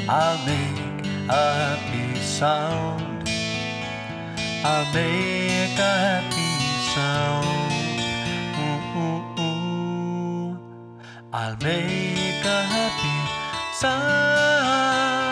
I'll make a happy sound. I'll make a happy sound. I'll make a happy sound.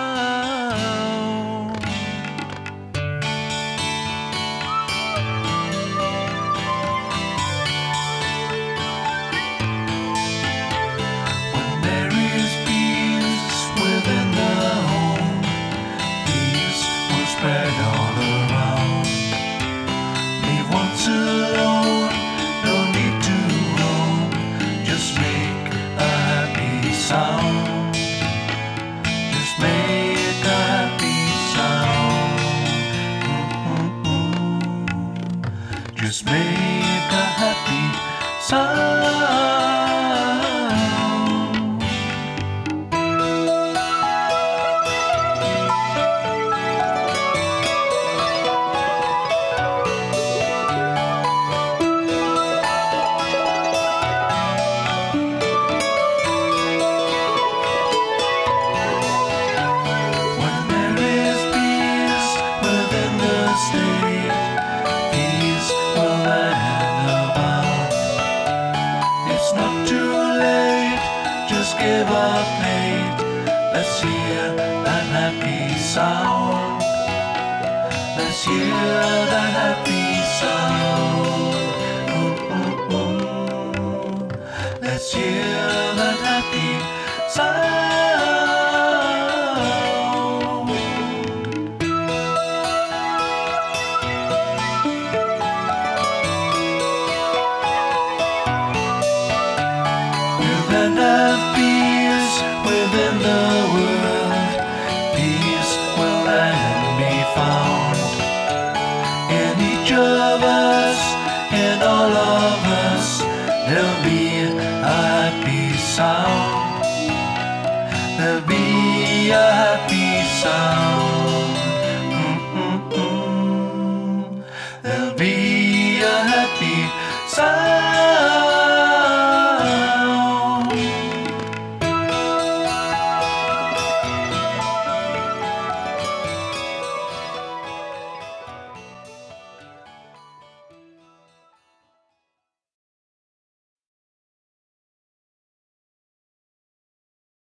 When there is peace within the home, peace will spread all around. Leave once alone, no need to roam. Just make a happy sound. Just make a happy sound. Just make a happy sound. Peace will land about. It's not too late, just give up hate. Let's hear that happy sound. Let's hear that happy sound. Let's hear that happy sound. And have peace within the world. Peace will then be found in each of us, in all of us. There'll be a happy sound. There'll be a happy sound.